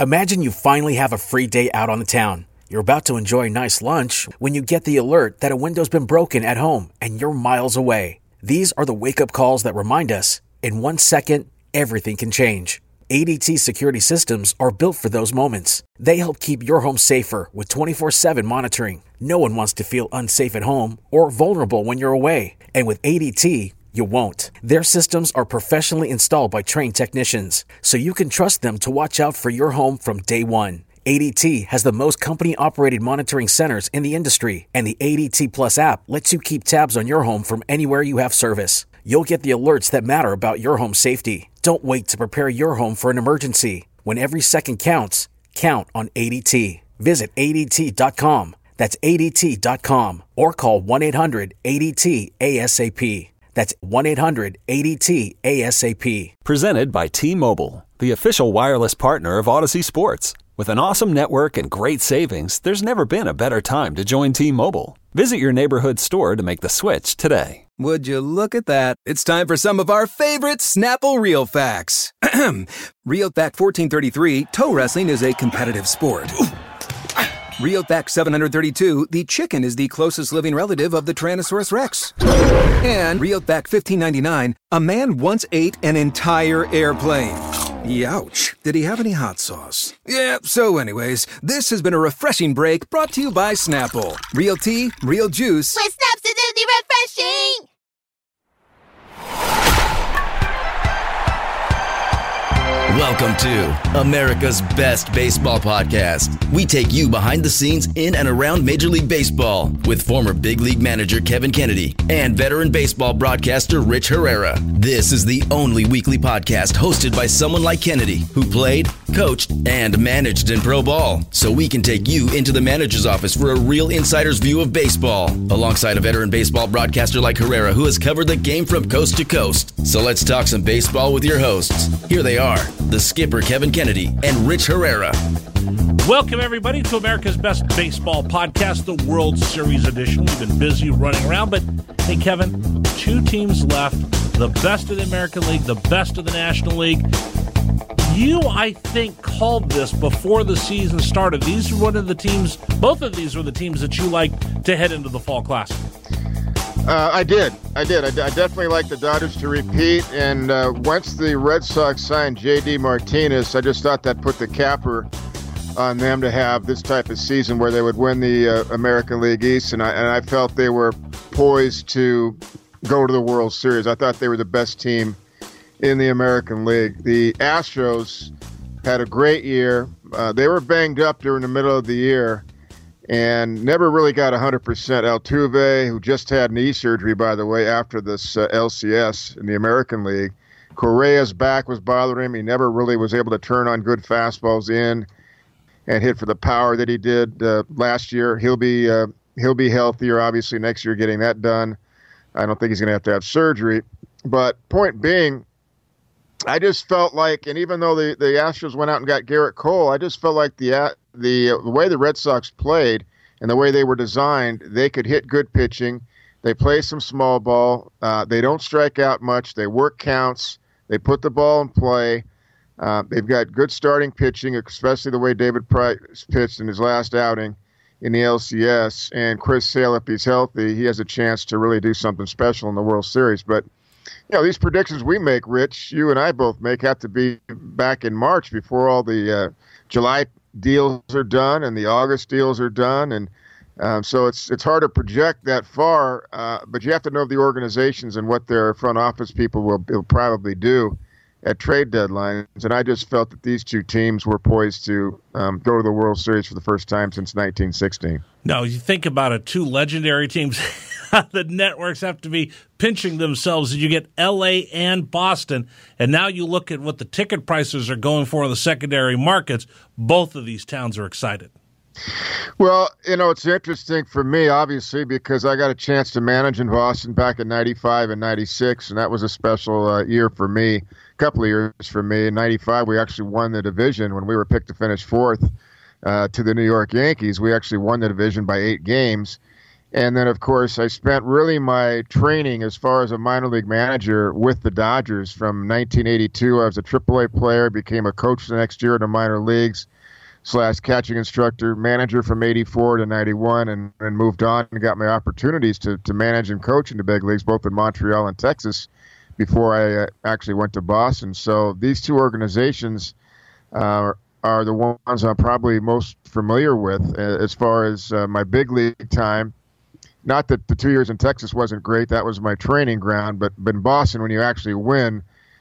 Imagine you finally have a free day out on the town. You're about to enjoy a nice lunch when you get the alert that a window's been broken at home and you're miles away. These are the wake-up calls that remind us, in 1 second, everything can change. ADT security systems are built for those moments. They help keep your home safer with 24/7 monitoring. No one wants to feel unsafe at home or vulnerable when you're away. And with ADT, you won't. Their systems are professionally installed by trained technicians, so you can trust them to watch out for your home from day one. ADT has the most company-operated monitoring centers in the industry, and the ADT Plus app lets you keep tabs on your home from anywhere you have service. You'll get the alerts that matter about your home safety. Don't wait to prepare your home for an emergency. When every second counts, count on ADT. Visit ADT.com. That's ADT.com. Or call 1-800-ADT-ASAP. That's 1-800-ADT-ASAP. Presented by T-Mobile, the official wireless partner of Odyssey Sports. With an awesome network and great savings, there's never been a better time to join T-Mobile. Visit your neighborhood store to make the switch today. Would you look at that? It's time for some of our favorite Snapple Real Facts. Real Fact 1433, toe wrestling is a competitive sport. Real Fact 732, the chicken is the closest living relative of the Tyrannosaurus Rex. And Real Fact 1599, a man once ate an entire airplane. Youch. Did he have any hot sauce? Yeah, so anyways, this has been a refreshing break brought to you by Snapple. Real tea, real juice. With Snaps, it's refreshing! Welcome to America's Best Baseball Podcast. We take you behind the scenes in and around Major League Baseball with former big league manager Kevin Kennedy and veteran baseball broadcaster Rich Herrera. This is the only weekly podcast hosted by someone like Kennedy who played, coached, and managed in pro ball. So we can take you into the manager's office for a real insider's view of baseball, alongside a veteran baseball broadcaster like Herrera who has covered the game from coast to coast. So let's talk some baseball with your hosts. Here they are, the skipper Kevin Kennedy and Rich Herrera. Welcome, everybody, to America's Best Baseball Podcast, the World Series edition. We've been busy running around, but hey, Kevin, 2 teams left, the best of the American League, the best of the National League. You, I think, called this before the season started. These are one of the teams, both of these were the teams that you liked to head into the Fall Classic. I did. I definitely like the Dodgers to repeat, and once the Red Sox signed J.D. Martinez, I just thought that put the capper on them to have this type of season where they would win the American League East, and I felt they were poised to go to the World Series. I thought they were the best team in the American League. The Astros had a great year. They were banged up during the middle of the year and never really got 100%. Altuve, who just had knee surgery, by the way, after this LCS in the American League. Correa's back was bothering him. He never really was able to turn on good fastballs in and hit for the power that he did last year. He'll be healthier, obviously, next year getting that done. I don't think he's going to have surgery. But point being, I just felt like, and even though the Astros went out and got Garrett Cole, I just felt like the way the Red Sox played and the way they were designed, they could hit good pitching. They play some small ball. They don't strike out much. They work counts. They put the ball in play. They've got good starting pitching, especially the way David Price pitched in his last outing in the LCS. And Chris Sale, if he's healthy, he has a chance to really do something special in the World Series. But these predictions we make, Rich, you and I both make, have to be back in March before all the July deals are done and the August deals are done. And so it's hard to project that far, but you have to know the organizations and what their front office people will probably do at trade deadlines. And I just felt that these 2 teams were poised to go to the World Series for the first time since 1916. No, you think about it, 2 legendary teams. The networks have to be pinching themselves. You get L.A. and Boston, and now you look at what the ticket prices are going for in the secondary markets. Both of these towns are excited. Well, it's interesting for me, obviously, because I got a chance to manage in Boston back in 95 and 96, and that was a special year for me, a couple of years for me. In 95, we actually won the division when we were picked to finish 4th to the New York Yankees. We actually won the division by 8 games. And then, of course, I spent really my training as far as a minor league manager with the Dodgers from 1982. I was a AAA player, became a coach the next year in the minor leagues / catching instructor, manager from 84 to 91, and moved on and got my opportunities to manage and coach in the big leagues, both in Montreal and Texas, before I actually went to Boston. So these two organizations are the ones I'm probably most familiar with as far as my big league time. Not that the 2 years in Texas wasn't great. That was my training ground. But in Boston, when you actually win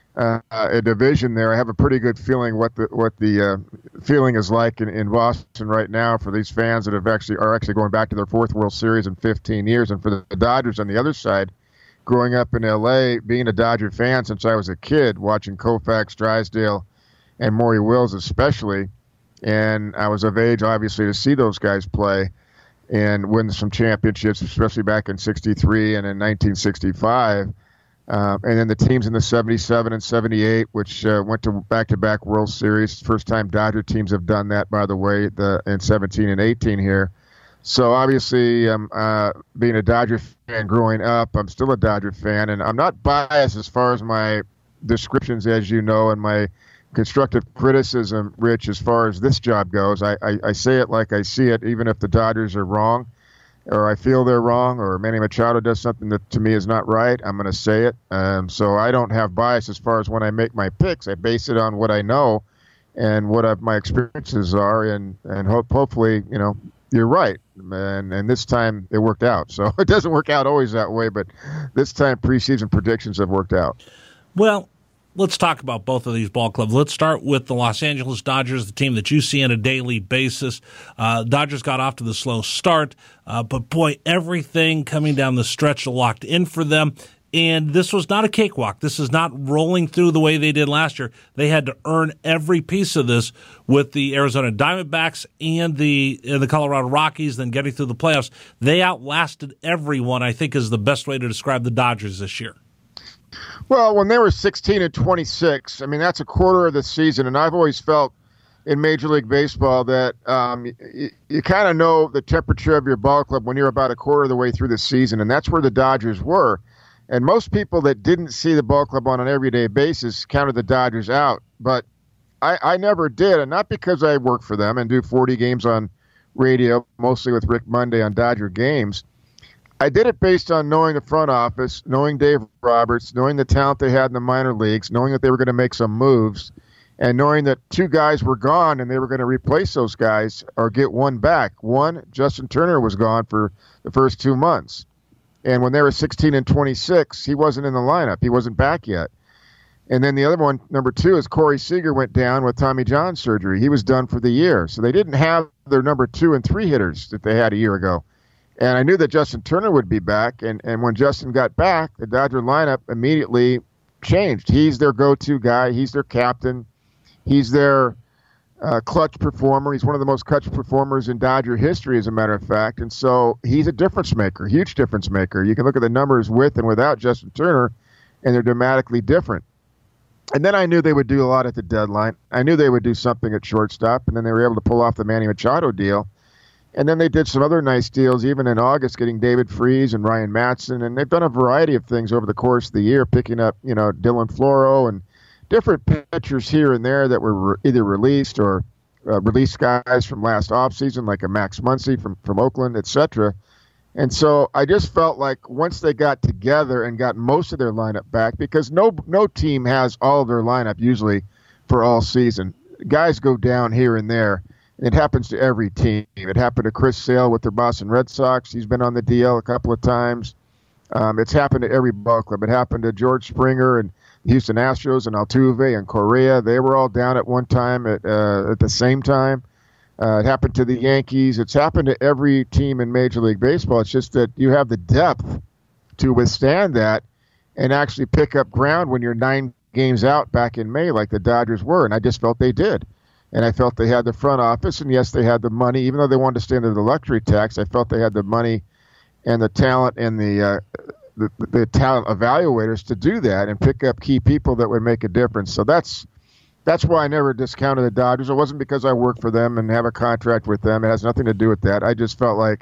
a division there, I have a pretty good feeling what the feeling is like in Boston right now for these fans that are actually going back to their fourth World Series in 15 years. And for the Dodgers on the other side, growing up in L.A., being a Dodger fan since I was a kid, watching Koufax, Drysdale, and Maury Wills especially. And I was of age, obviously, to see those guys play and win some championships, especially back in 63 and in 1965. And then the teams in the 77 and 78, which went to back-to-back World Series. First time Dodger teams have done that, by the way, in 17 and 18 here. So obviously, being a Dodger fan growing up, I'm still a Dodger fan, and I'm not biased as far as my descriptions, as you know, and my constructive criticism, Rich, as far as this job goes. I say it like I see it, even if the Dodgers are wrong, or I feel they're wrong, or Manny Machado does something that to me is not right. I'm going to say it. So I don't have bias as far as when I make my picks. I base it on what I know and what my experiences are, and hopefully, you're right. And this time it worked out. So it doesn't work out always that way, but this time preseason predictions have worked out. Well, let's talk about both of these ball clubs. Let's start with the Los Angeles Dodgers, the team that you see on a daily basis. Dodgers got off to the slow start, but boy, everything coming down the stretch locked in for them. And this was not a cakewalk. This is not rolling through the way they did last year. They had to earn every piece of this with the Arizona Diamondbacks and the Colorado Rockies, then getting through the playoffs. They outlasted everyone, I think, is the best way to describe the Dodgers this year. Well, when they were 16 and 26, I mean, that's a quarter of the season, and I've always felt in Major League Baseball that you kind of know the temperature of your ball club when you're about a quarter of the way through the season, and that's where the Dodgers were. And most people that didn't see the ball club on an everyday basis counted the Dodgers out, but I never did, and not because I work for them and do 40 games on radio, mostly with Rick Monday on Dodger games. I did it based on knowing the front office, knowing Dave Roberts, knowing the talent they had in the minor leagues, knowing that they were going to make some moves, and knowing that two guys were gone and they were going to replace those guys or get one back. One, Justin Turner, was gone for the first 2 months. And when they were 16 and 26, he wasn't in the lineup. He wasn't back yet. And then the other one, number two, is Corey Seager went down with Tommy John surgery. He was done for the year. So they didn't have their number 2 and 3 hitters that they had a year ago. And I knew that Justin Turner would be back. And when Justin got back, the Dodger lineup immediately changed. He's their go-to guy. He's their captain. He's their clutch performer. He's one of the most clutch performers in Dodger history, as a matter of fact. And so he's a difference maker, huge difference maker. You can look at the numbers with and without Justin Turner, and they're dramatically different. And then I knew they would do a lot at the deadline. I knew they would do something at shortstop, and then they were able to pull off the Manny Machado deal. And then they did some other nice deals, even in August, getting David Freese and Ryan Matson. And they've done a variety of things over the course of the year, picking up, Dylan Floro and different pitchers here and there that were either released or released guys from last offseason, like a Max Muncy from Oakland, etc. And so I just felt like once they got together and got most of their lineup back, because no team has all of their lineup usually for all season. Guys go down here and there. It happens to every team. It happened to Chris Sale with the Boston Red Sox. He's been on the DL a couple of times. It's happened to every ball club. It happened to George Springer and Houston Astros and Altuve and Correa. They were all down at one time at the same time. It happened to the Yankees. It's happened to every team in Major League Baseball. It's just that you have the depth to withstand that and actually pick up ground when you're 9 games out back in May like the Dodgers were, and I just felt they did. And I felt they had the front office, and yes, they had the money. Even though they wanted to stay under the luxury tax, I felt they had the money and the talent and the talent evaluators to do that and pick up key people that would make a difference. So that's why I never discounted the Dodgers. It wasn't because I work for them and have a contract with them. It has nothing to do with that. I just felt like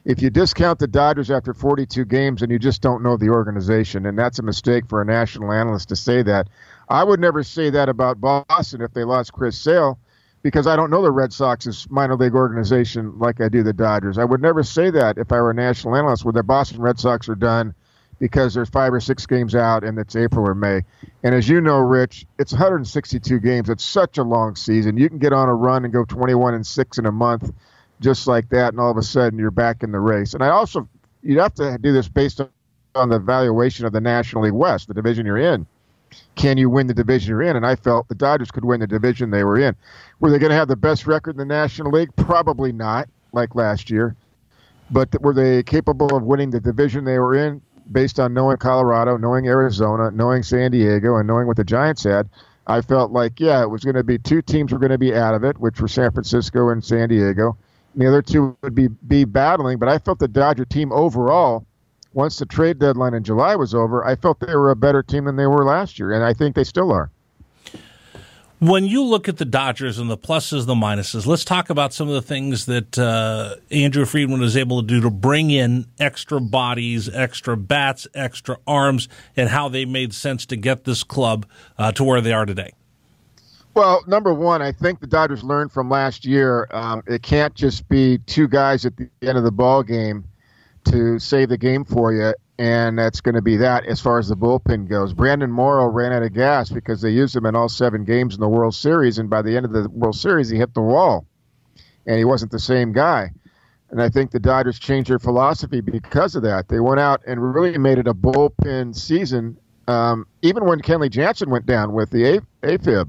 if you discount the Dodgers after 42 games, then you just don't know the organization, and that's a mistake for a national analyst to say that. I would never say that about Boston if they lost Chris Sale, because I don't know the Red Sox's minor league organization like I do the Dodgers. I would never say that if I were a national analyst where the Boston Red Sox are done because there's 5 or 6 games out and it's April or May. And as you know, Rich, it's 162 games. It's such a long season. You can get on a run and go 21-6 in a month just like that, and all of a sudden you're back in the race. And you'd have to do this based on the valuation of the National League West, the division you're in. Can you win the division you're in? And I felt the Dodgers could win the division they were in. Were they going to have the best record in the National League? Probably not, like last year. But were they capable of winning the division they were in based on knowing Colorado, knowing Arizona, knowing San Diego, and knowing what the Giants had? I felt like, it was going to be 2 teams were going to be out of it, which were San Francisco and San Diego. And the other 2 would be battling. But I felt the Dodger team overall, once the trade deadline in July was over, I felt they were a better team than they were last year, and I think they still are. When you look at the Dodgers and the pluses, the minuses, let's talk about some of the things that Andrew Friedman was able to do to bring in extra bodies, extra bats, extra arms, and how they made sense to get this club to where they are today. Well, number one, I think the Dodgers learned from last year. It can't just be 2 guys at the end of the ball game to save the game for you, and that's going to be that as far as the bullpen goes. Brandon Morrow ran out of gas because they used him in all 7 games in the World Series, and by the end of the World Series, he hit the wall, and he wasn't the same guy. And I think the Dodgers changed their philosophy because of that. They went out and really made it a bullpen season, even when Kenley Jansen went down with the AFib.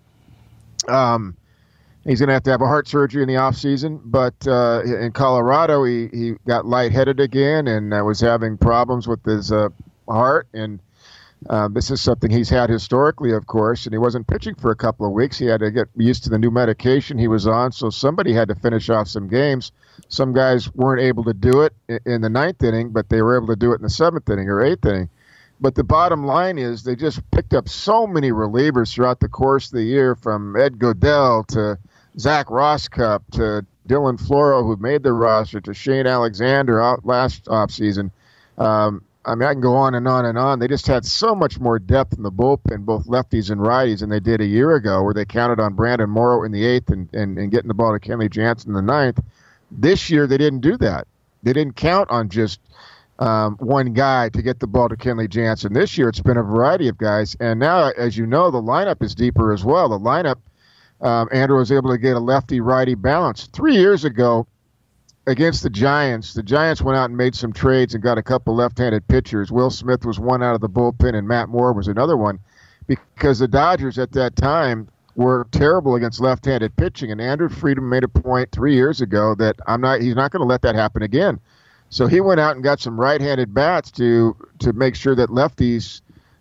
He's going to have a heart surgery in the offseason, but in Colorado, he got lightheaded again and was having problems with his heart. And this is something he's had historically, of course, and he wasn't pitching for a couple of weeks. He had to get used to the new medication he was on, so somebody had to finish off some games. Some guys weren't able to do it in the 9th inning, but they were able to do it in the 7th inning or 8th inning. But the bottom line is they just picked up so many relievers throughout the course of the year, from Ed Godell to Zach Rosscup to Dylan Floro, who made the roster, to Shane Alexander out last offseason. I can go on and on and on. They just had so much more depth in the bullpen, both lefties and righties, than they did a year ago, where they counted on Brandon Morrow in the 8th and getting the ball to Kenley Jansen in the 9th. This year, they didn't do that. They didn't count on just one guy to get the ball to Kenley Jansen. This year, it's been a variety of guys. And now, as you know, the lineup is deeper as well. The lineup, Andrew was able to get a lefty-righty balance. 3 years ago, against the Giants went out and made some trades and got a couple left-handed pitchers. Will Smith was one out of the bullpen, and Matt Moore was another one, because the Dodgers at that time were terrible against left-handed pitching. And Andrew Friedman made a point 3 years ago that he's not going to let that happen again. So he went out and got some right-handed bats to make sure that lefties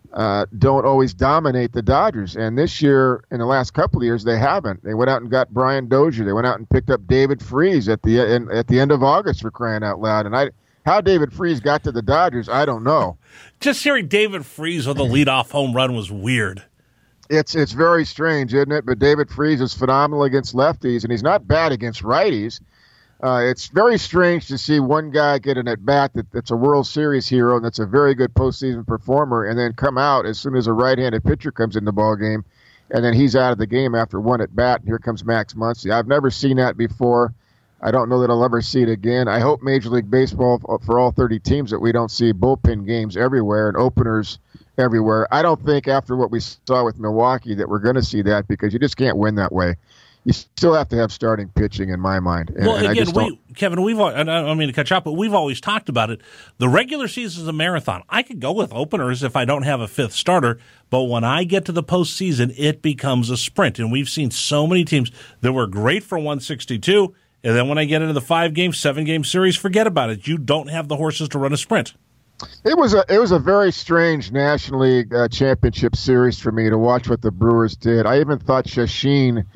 don't always dominate the Dodgers. And this year, in the last couple of years, they haven't. They went out and got Brian Dozier. They went out and picked up David Freese at the end of August, for crying out loud. And how David Freese got to the Dodgers, I don't know. Just hearing David Freese with a leadoff home run was weird. It's very strange, isn't it? But David Freese is phenomenal against lefties, and he's not bad against righties. It's very strange to see one guy get an at-bat that's a World Series hero and that's a very good postseason performer, and then come out as soon as a right-handed pitcher comes in the ballgame, and then he's out of the game after one at-bat, and here comes Max Muncy. I've never seen that before. I don't know that I'll ever see it again. I hope Major League Baseball, for all 30 teams, that we don't see bullpen games everywhere and openers everywhere. I don't think after what we saw with Milwaukee that we're going to see that, because you just can't win that way. You still have to have starting pitching, in my mind. And, well, and again, Kevin, I don't mean to cut you off, but we've always talked about it. The regular season is a marathon. I could go with openers if I don't have a 5th starter, but when I get to the postseason, it becomes a sprint. And we've seen so many teams that were great for 162, and then when I get into the 5-game, 7-game series, forget about it. You don't have the horses to run a sprint. It was a very strange National League championship series for me to watch what the Brewers did. I even thought Shashin,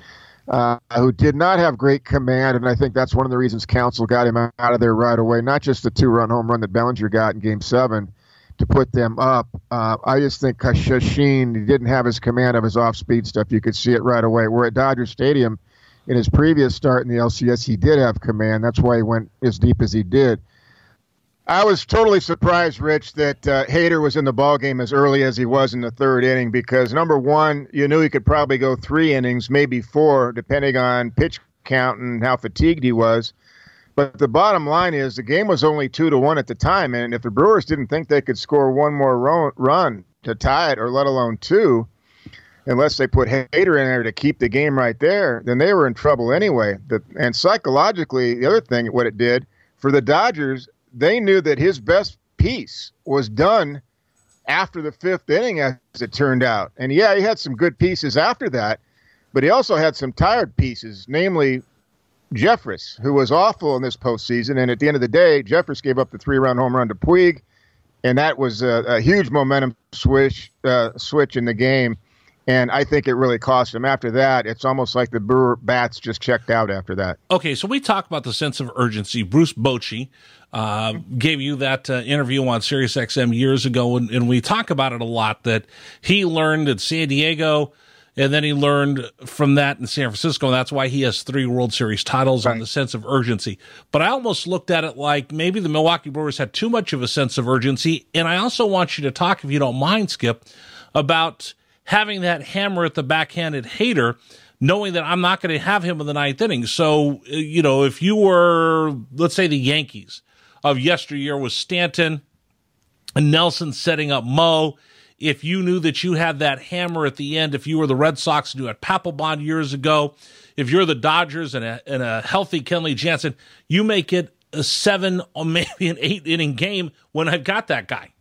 who did not have great command, and I think that's one of the reasons Counsell got him out of there right away, not just the 2-run home run that Bellinger got in Game 7 to put them up. I just think Shashin, he didn't have his command of his off-speed stuff. You could see it right away. We're at Dodger Stadium in his previous start in the LCS, he did have command. That's why he went as deep as he did. I was totally surprised, Rich, that Hader was in the ballgame as early as he was in the third inning because, number one, you knew he could probably go 3 innings, maybe 4, depending on pitch count and how fatigued he was. But the bottom line is the game was only 2-1 at the time, and if the Brewers didn't think they could score one more run to tie it, or let alone 2, unless they put Hader in there to keep the game right there, then they were in trouble anyway. And psychologically, the other thing, what it did for the Dodgers, they knew that his best piece was done after the 5th inning, as it turned out. And, yeah, he had some good pieces after that, but he also had some tired pieces, namely Jeffress, who was awful in this postseason. And at the end of the day, Jeffress gave up the 3-run home run to Puig, and that was a huge momentum switch in the game. And I think it really cost him. After that, it's almost like the Brewer bats just checked out after that. Okay, so we talk about the sense of urgency. Bruce Bochy gave you that interview on SiriusXM years ago, and we talk about it a lot, that he learned at San Diego, and then he learned from that in San Francisco, and that's why he has 3 World Series titles on the sense of urgency. But I almost looked at it like maybe the Milwaukee Brewers had too much of a sense of urgency, and I also want you to talk, if you don't mind, Skip, about having that hammer at the backhanded Hader, knowing that I'm not going to have him in the 9th inning. So, if you were, let's say, the Yankees of yesteryear with Stanton and Nelson setting up Mo, if you knew that you had that hammer at the end, if you were the Red Sox and you had Papelbon years ago, if you're the Dodgers and a healthy Kenley Jansen, you make it a 7 or maybe an 8 inning game when I've got that guy.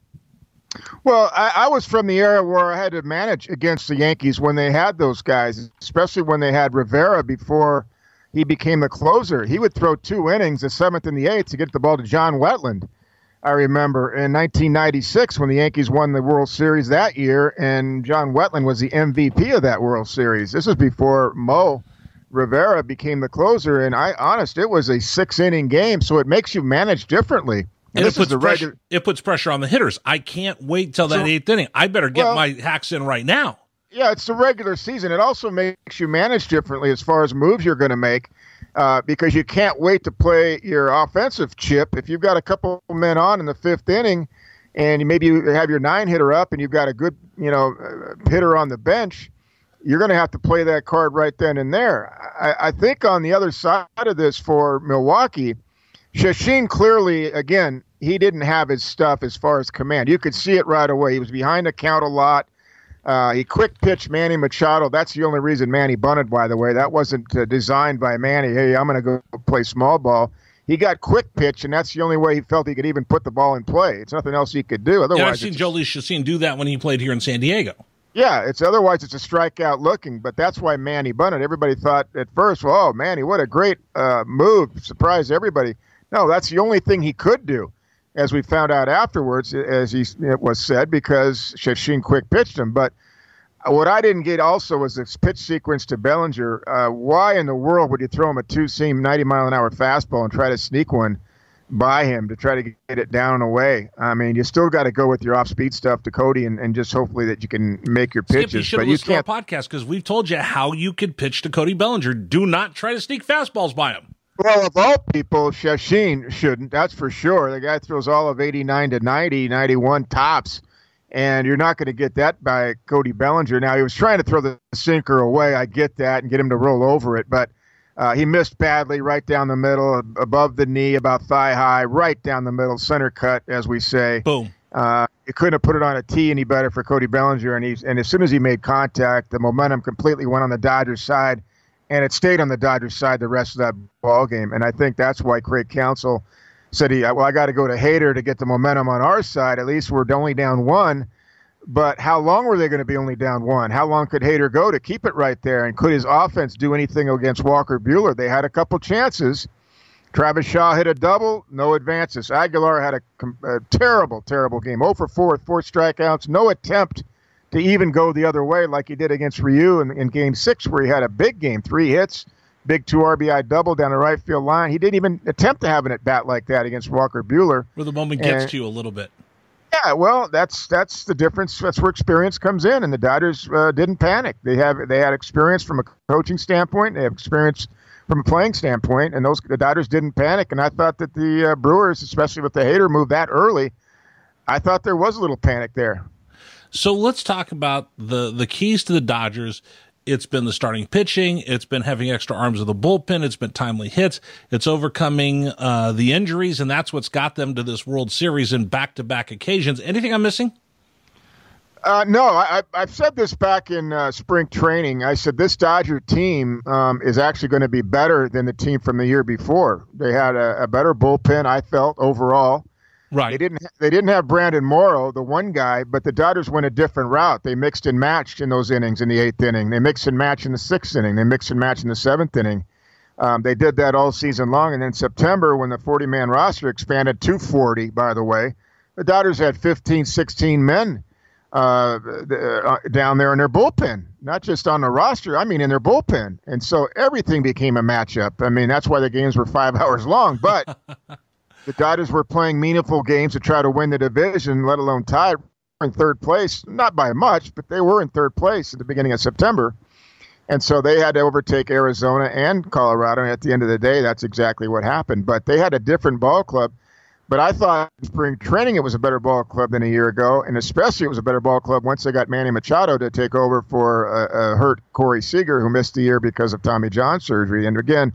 Well, I was from the era where I had to manage against the Yankees when they had those guys, especially when they had Rivera before he became the closer. He would throw 2 innings, the 7th and the 8th, to get the ball to John Wetland. I remember in 1996 when the Yankees won the World Series that year, and John Wetland was the MVP of that World Series. This was before Mo Rivera became the closer, and it was a 6-inning game, so it makes you manage differently. And it puts pressure on the hitters. I can't wait till that 8th inning. I better get my hacks in right now. Yeah, it's the regular season. It also makes you manage differently as far as moves you're going to make because you can't wait to play your offensive chip. If you've got a couple men on in the 5th inning and maybe you have your 9-hitter up and you've got a good hitter on the bench, you're going to have to play that card right then and there. I think on the other side of this for Milwaukee, Shashin clearly, again, he didn't have his stuff as far as command. You could see it right away. He was behind the count a lot. He quick pitched Manny Machado. That's the only reason Manny bunted, by the way. That wasn't designed by Manny. Hey, I'm going to go play small ball. He got quick pitch, and that's the only way he felt he could even put the ball in play. It's nothing else he could do. Otherwise, I've seen Jhoulys Chacin do that when he played here in San Diego. Yeah, otherwise it's a strikeout looking, but that's why Manny bunted. Everybody thought at first, well, oh, Manny, what a great move. Surprised everybody. No, that's the only thing he could do, as we found out afterwards, as it was said, because Shashin quick pitched him. But what I didn't get also was this pitch sequence to Bellinger. Why in the world would you throw him a 2-seam 90-mile-an-hour fastball and try to sneak one by him to try to get it down and away? I mean, you still got to go with your off-speed stuff to Cody and just hopefully that you can make your pitches. Skip, you should have listened to our podcast because we've told you how you could pitch to Cody Bellinger. Do not try to sneak fastballs by him. Well, of all people, Shashin shouldn't. That's for sure. The guy throws all of 89 to 90, 91 tops, and you're not going to get that by Cody Bellinger. Now, he was trying to throw the sinker away. I get that, and get him to roll over it, but he missed badly right down the middle, above the knee, about thigh high, right down the middle, center cut, as we say. Boom. You couldn't have put it on a tee any better for Cody Bellinger, and as soon as he made contact, the momentum completely went on the Dodgers' side. And it stayed on the Dodgers' side the rest of that ball game. And I think that's why Craig Counsell said, I got to go to Hader to get the momentum on our side. At least we're only down 1. But how long were they going to be only down 1? How long could Hader go to keep it right there? And could his offense do anything against Walker Buehler? They had a couple chances. Travis Shaw hit a double, no advances. Aguilar had a terrible, terrible game. 0 for 4 with 4 strikeouts, no attempt to even go the other way like he did against Ryu in Game 6 where he had a big game, 3 hits, big 2 RBI double down the right field line. He didn't even attempt to have an at-bat like that against Walker Buehler. Where the moment gets to you a little bit. Yeah, well, that's the difference. That's where experience comes in, and the Dodgers didn't panic. They had experience from a coaching standpoint. They have experience from a playing standpoint, and the Dodgers didn't panic. And I thought that the Brewers, especially with the Hader move that early, I thought there was a little panic there. So let's talk about the keys to the Dodgers. It's been the starting pitching. It's been having extra arms of the bullpen. It's been timely hits. It's overcoming the injuries, and that's what's got them to this World Series in back-to-back occasions. Anything I'm missing? No, I've said this back in spring training. I said this Dodger team is actually going to be better than the team from the year before. They had a better bullpen, I felt, overall. Right. They didn't have Brandon Morrow, the one guy, but the Dodgers went a different route. They mixed and matched in those innings in the 8th inning. They mixed and matched in the 6th inning. They mixed and matched in the 7th inning. They did that all season long. And then September, when the 40-man roster expanded to 40, by the way, the Dodgers had 15, 16 men down there in their bullpen, not just on the roster. I mean, in their bullpen. And so everything became a matchup. I mean, that's why the games were 5 hours long. But the Dodgers were playing meaningful games to try to win the division, let alone tie. In third place, not by much, but they were in third place at the beginning of September. And so they had to overtake Arizona and Colorado. And at the end of the day, that's exactly what happened. But they had a different ball club. But I thought in spring training it was a better ball club than a year ago. And especially it was a better ball club once they got Manny Machado to take over for a hurt Corey Seager, who missed the year because of Tommy John surgery. And again,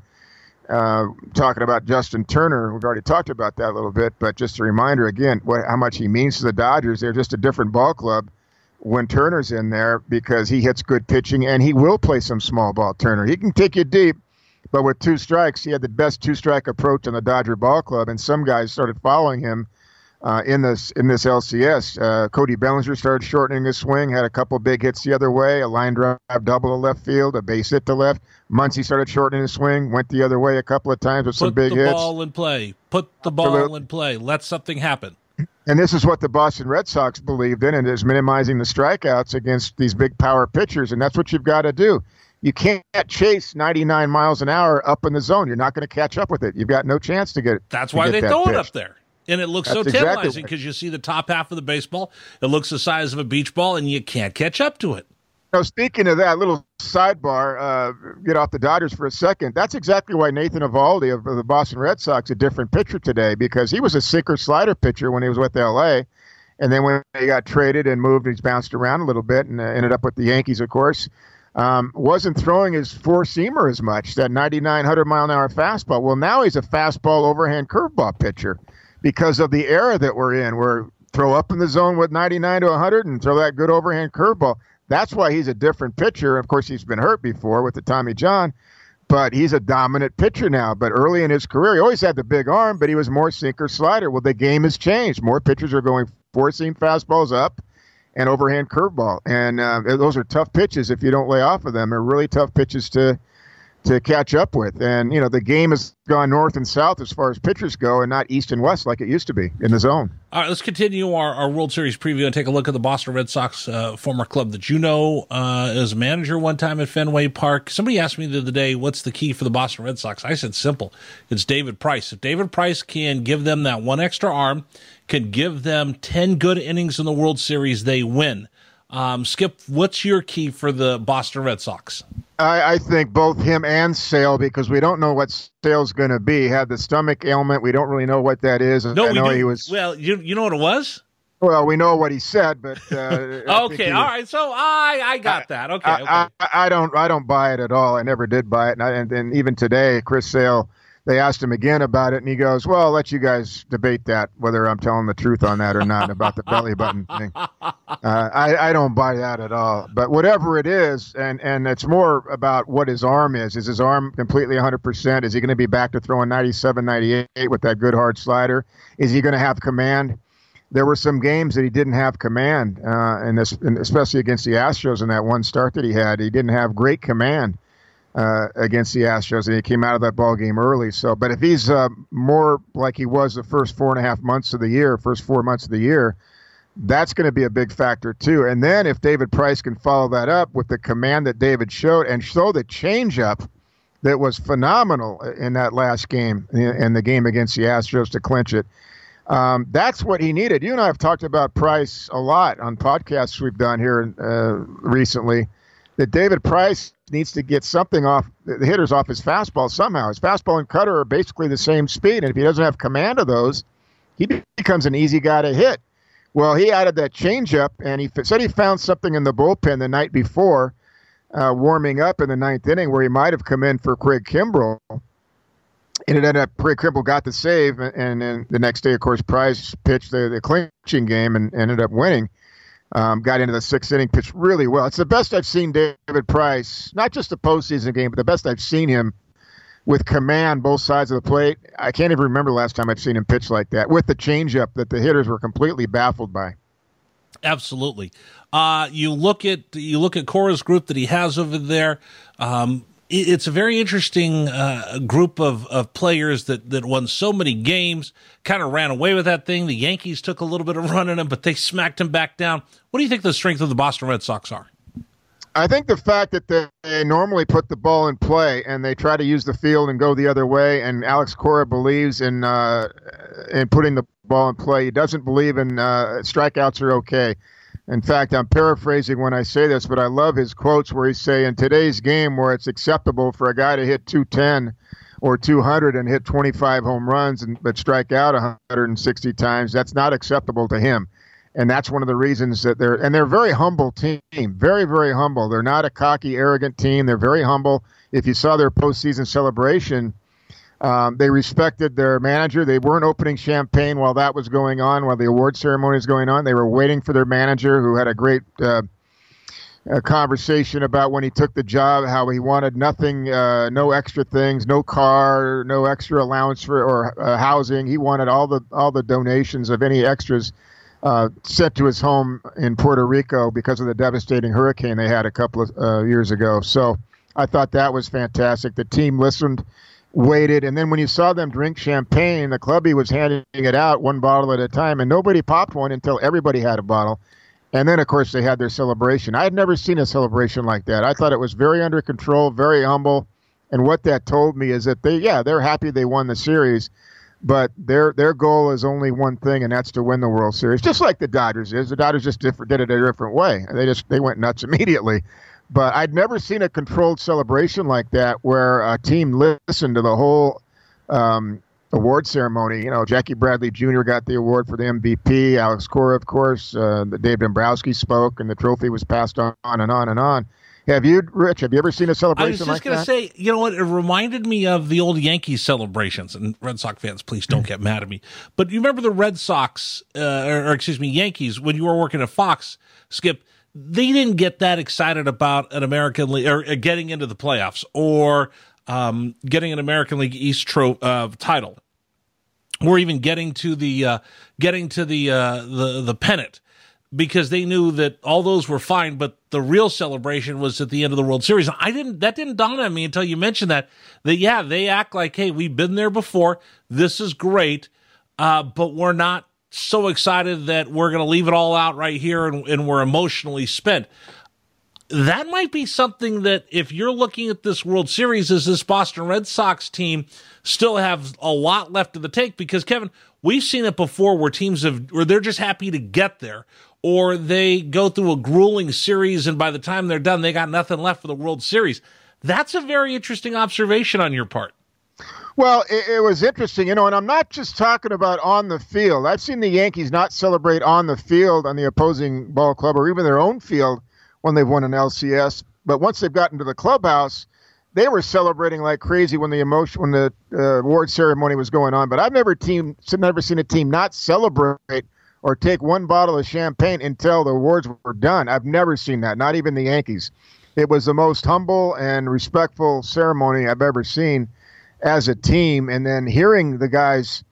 talking about Justin Turner, we've already talked about that a little bit, but just a reminder again, how much he means to the Dodgers. They're just a different ball club when Turner's in there because he hits good pitching and he will play some small ball. Turner, he can take you deep, but with 2 strikes, he had the best 2-strike approach on the Dodger ball club, and some guys started following him in this LCS. Cody Bellinger started shortening his swing, had a couple big hits the other way, a line drive double to left field, a base hit to left. Muncy started shortening his swing, went the other way a couple of times with some big hits. Put the ball in play. Put the ball in play. Let something happen. And this is what the Boston Red Sox believed in, and is minimizing the strikeouts against these big power pitchers, and that's what you've got to do. You can't chase 99 miles an hour up in the zone. You're not going to catch up with it. You've got no chance to get it. That's why they throw it up there. And it looks so tantalizing because you see the top half of the baseball. It looks the size of a beach ball, and you can't catch up to it. Now, speaking of that, little sidebar, get off the Dodgers for a second. That's exactly why Nathan Eovaldi of the Boston Red Sox a different pitcher today, because he was a sinker-slider pitcher when he was with L.A., and then when he got traded and moved, he's bounced around a little bit and ended up with the Yankees, of course. Wasn't throwing his four-seamer as much, that 99, 100-mile-an-hour fastball. Well, now he's a fastball overhand curveball pitcher because of the era that we're in, where throw up in the zone with 99 to 100 and throw that good overhand curveball. That's why he's a different pitcher. Of course, he's been hurt before with the Tommy John, but he's a dominant pitcher now. But early in his career, he always had the big arm, but he was more sinker-slider. Well, the game has changed. More pitchers are going four-seam fastballs up and overhand curveball. And those are tough pitches if you don't lay off of them. They're really tough pitches to catch up with. And, you know, the game has gone north and south as far as pitchers go and not east and west like it used to be in the zone. All right, let's continue our World Series preview and take a look at the Boston Red Sox, former club that you know as a manager one time at Fenway Park. Somebody asked me the other day, what's the key for the Boston Red Sox? I said simple. It's David Price. If David Price can give them that one extra arm, can give them 10 good innings in the World Series, they win. Skip, what's your key for the Boston Red Sox? I think both him and Sale, because we don't know what Sale's going to be. Had the stomach ailment. We don't really know what that is. No, I know he was. Well, you know what it was? Well, we know what he said, but okay, all right. So I got that. Okay, I don't buy it at all. I never did buy it, and even today, Chris Sale. They asked him again about it, and he goes, well, I'll let you guys debate that, whether I'm telling the truth on that or not, about the belly button thing. I don't buy that at all. But whatever it is, and it's more about what his arm is. Is his arm completely 100%? Is he going to be back to throwing 97, 98 with that good hard slider? Is he going to have command? There were some games that he didn't have command, and especially against the Astros in that one start that he had. He didn't have great command against the Astros, and he came out of that ball game early. So, but if he's more like he was the first 4.5 months of the year, first 4 months of the year, that's going to be a big factor too. And then if David Price can follow that up with the command that David showed and show the changeup that was phenomenal in that last game, in the game against the Astros to clinch it, That's what he needed. You and I have talked about Price a lot on podcasts we've done here recently, that David Price needs to get something off the hitters off his fastball somehow. His fastball and cutter are basically the same speed, and if he doesn't have command of those, he becomes an easy guy to hit. Well, he added that changeup, and he said he found something in the bullpen the night before, warming up in the ninth inning, where he might have come in for Craig Kimbrell. And it ended up Craig Kimbrell got the save, and then the next day, of course, Price pitched the clinching game and ended up winning. Got into the sixth inning, pitched really well. It's the best I've seen David Price, not just the postseason game, but the best I've seen him with command both sides of the plate. I can't even remember the last time I've seen him pitch like that, with the changeup that the hitters were completely baffled by. Absolutely. You look at Cora's group that he has over there. It's a very interesting group of players that won so many games, kind of ran away with that thing. The Yankees took a little bit of run in him, but they smacked him back down. What do you think the strength of the Boston Red Sox are? I think the fact that they normally put the ball in play and they try to use the field and go the other way, and Alex Cora believes in putting the ball in play. He doesn't believe in strikeouts are okay. In fact, I'm paraphrasing when I say this, but I love his quotes where he say, in today's game where it's acceptable for a guy to hit 210 or 200 and hit 25 home runs but strike out 160 times, that's not acceptable to him. And that's one of the reasons that they're a very humble team, very, very humble. They're not a cocky, arrogant team. They're very humble. If you saw their postseason celebration, they respected their manager. They weren't opening champagne while that was going on, while the award ceremony was going on. They were waiting for their manager, who had a great conversation about when he took the job, how he wanted nothing, no extra things, no car, no extra allowance for housing. He wanted all the donations of any extras sent to his home in Puerto Rico because of the devastating hurricane they had a couple of years ago. So I thought that was fantastic. The team listened, waited, and then when you saw them drink champagne, the clubby was handing it out one bottle at a time, and nobody popped one until everybody had a bottle. And then, of course, they had their celebration. I had never seen a celebration like that. I thought it was very under control, very humble, and what that told me is that they're happy they won the series, but their goal is only one thing, and that's to win the World Series, just like the Dodgers is. The Dodgers just did it a different way. They went nuts immediately. But I'd never seen a controlled celebration like that where a team listened to the whole award ceremony. You know, Jackie Bradley Jr. got the award for the MVP. Alex Cora, of course. Dave Dombrowski spoke, and the trophy was passed on and on and on. Rich, have you ever seen a celebration like that? I was just going to say, you know what? It reminded me of the old Yankees celebrations. And Red Sox fans, please don't get mad at me. But you remember the Red Sox, Yankees, when you were working at Fox, Skip, they didn't get that excited about an American League or getting into the playoffs or getting an American League East title, or even getting to the pennant, because they knew that all those were fine, but the real celebration was at the end of the World Series. That didn't dawn on me until you mentioned that they act like, hey, we've been there before. This is great, but we're not so excited that we're going to leave it all out right here and we're emotionally spent. That might be something that, if you're looking at this World Series, is this Boston Red Sox team still have a lot left of the tank? Because, Kevin, we've seen it before where where they're just happy to get there, or they go through a grueling series and by the time they're done, they got nothing left for the World Series. That's a very interesting observation on your part. Well, it was interesting, and I'm not just talking about on the field. I've seen the Yankees not celebrate on the field on the opposing ball club or even their own field when they've won an LCS. But once they've gotten to the clubhouse, they were celebrating like crazy when the award ceremony was going on. But I've never seen a team not celebrate or take one bottle of champagne until the awards were done. I've never seen that, not even the Yankees. It was the most humble and respectful ceremony I've ever seen as a team. And then hearing the guys